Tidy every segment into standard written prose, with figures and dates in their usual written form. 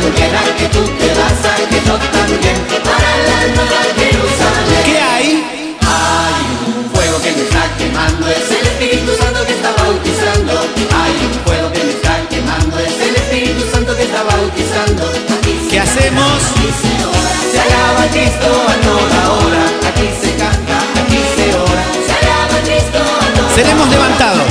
también, a que tú te vas, a que yo también, para la nueva Jerusalén. ¿Qué hay? Hay un fuego que me está quemando, es el Espíritu Santo que está bautizando. Hay un fuego que me está quemando, es el Espíritu Santo que está bautizando. ¿Qué hacemos? Se alaba a Cristo a toda hora, aquí se canta, aquí se ora. Se alaba a Cristo a toda hora. Seremos levantados.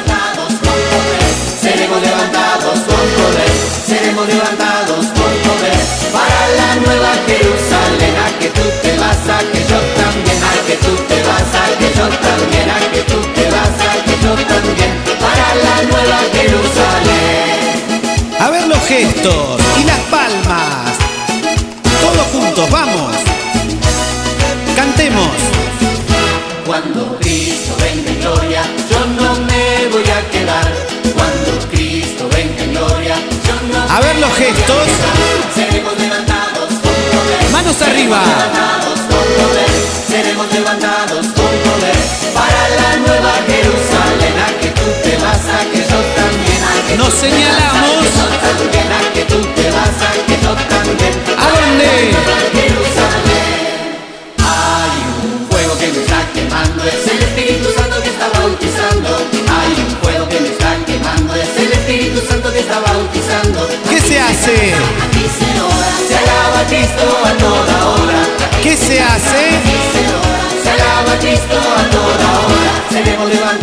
Seremos levantados con poder, seremos levantados con poder, para la nueva Jerusalén. A que tú te vas, a que yo también, a que tú te vas, a que yo también, a que tú te vas, a que yo también, para la nueva Jerusalén. A ver los gestos y las palmas. Todos juntos, vamos. Cantemos. Cuando Cristo venga en gloria, yo no me voy a quedar. Cuando Cristo venga en gloria, yo no A ver los gestos. seremos levantados con poder. Manos arriba. Levantados con poder, seremos levantados con poder, para la nueva Jerusalén. A que tú te vas, a que yo también, a que Nos señalamos. yo también, a que tú te vas, a que yo también. ¿A dónde? Jerusalén. Hay un fuego que me está quemando, es el Espíritu Santo que está bautizando. Hay un fuego que me está quemando, es el Espíritu Santo que está bautizando. ¿Qué se hace? Aquí se ora, se alaba a Cristo a toda hora. ¿Qué se hace? Aquí se ora, se alaba a Cristo a toda hora. Seremos levantados.